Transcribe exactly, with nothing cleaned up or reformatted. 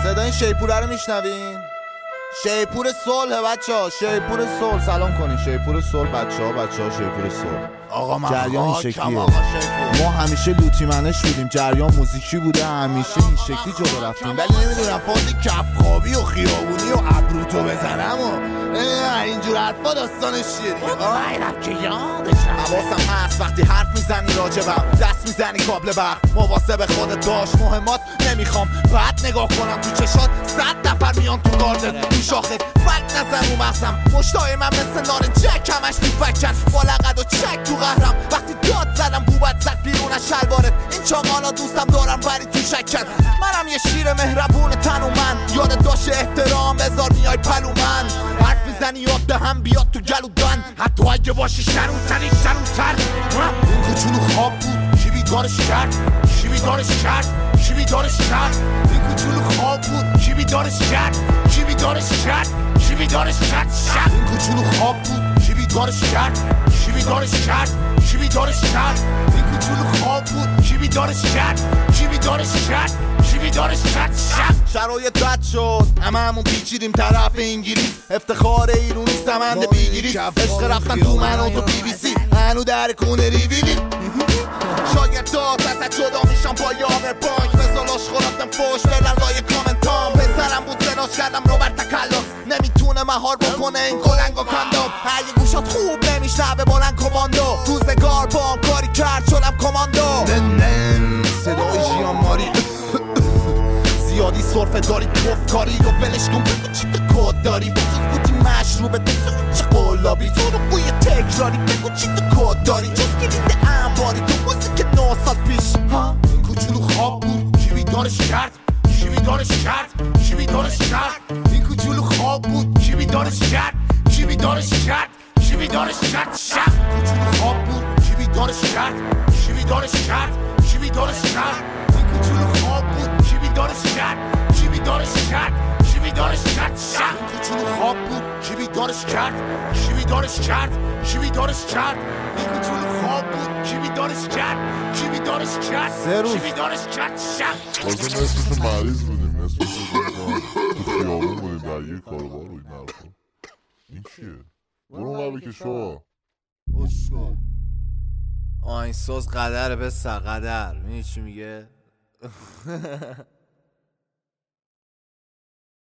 صدای شیپوره رو میشنوین؟ شیپور صلح بچه ها، شیپور صلح. سلام کنین شیپور صلح بچه ها، بچه ها شیپور صلح. آقا من جریان این شکلیه. ما همیشه لوتی منش بودیم، جریان موزیکی بوده، همیشه این شکلی جلو رفتیم. ولی نمیدونم فاز کفخابی و خیابونی و ابروتو بزنم و اینجور حرفا داستانش چیه دیگه؟ مطمئنم که یادشم. حواسم هست وقتی حرف میزنی راجبم، دست میزنی کابل برق، مواظب خودت باش. مهمات نمیخوام بعد نگاه کنم تو چشات، صد نفر میان تو گاردن تو شاخه، فلک نزن رو مغزم. مشتای من مثل نارنجک همش میفکن، با لقد و چک تو قهرم. وقتی داد زدم بوبت زد بیرون از شلوارت، این چاقالا دوستم دارم ولی تو شکن. منم یه شیر مهربون تن و من، یادت باشه احترام بذار میای پلو من. حرف میزنی یاد دهم بیاد تو گلودن، حتی اگه باشی شنونتری شنونتر. این کوچولو خواب بود کی بیدارش کرد، کی بیدارش کرد، کی بیدارش کرد. این کوچولو خواب بود کی بیدارش کرد، کی بیدارش کرد، کی بیدارش کرد. این کوچولو خواب بود کی بیدارش کرد، کی بیدارش کرد، کی بیدارش کرد. این کوچولو خواب بود کی بیدارش کرد، کی بیدارش کرد، کی بیدارش کرد. شرایط بد شد همه همون پیچیدیم طرف انگلیس، افتخار ایرونی سمند بیگیری، عشق رفتن تو من و تو بی بی سی، هنو در کونه ریویلی. شاگردات ازت جدا میشم با یامر بانک، مثالاش خورفتم فوش بلن لای کامنتام. پسرم بود زناش کردم رو بر تکلاس، نمیتونه مهار بکنه این کلنگ و کندام. هر گوشات خوب نمیشنوه بلند کماندو، روزگار با کاری کرد شدم کماندو. نن صدای جیان ماری زیادی صرفه داری توف کاری و بلش کن بگو چی تو کد داری. بجز بودی مشروبه تو چه قلابی، تو رو بوی تکراری بگو چی تو کد داری. جز کلید انباری تو موزیک نه سال پیش. ها این کوچولو خواب بود کی بیدارش کرد، کی بیدارش کرد، کی بیدارش کرد. این کوچولو خواب بود کی بیدارش کرد، کی بیدارش کرد، کی بیدارش کرد. کوچولو خواب بود کی بیدارش کرد، کی بیدارش کرد، کی بیدارش کرد. این کوچولو خواب بود کی بیدارش کرد، کی بیدارش کرد، کی بیدارش کرد. این کوچولو خواب بود کی بیدارش کرد، کی بیدارش کرد، کی بیدارش کرد. این کوچولو خواب بود کی بیدارش کرد، کی بیدارش کرد، کی بیدارش کرد. تازه نصفش مریض بودیم، نصفش تو خیابون بودیم در یه کاربار و این حرفا. این چیه؟ برو اون که شو آهنگساز قدر پسر قدر. میدونی چی میگه؟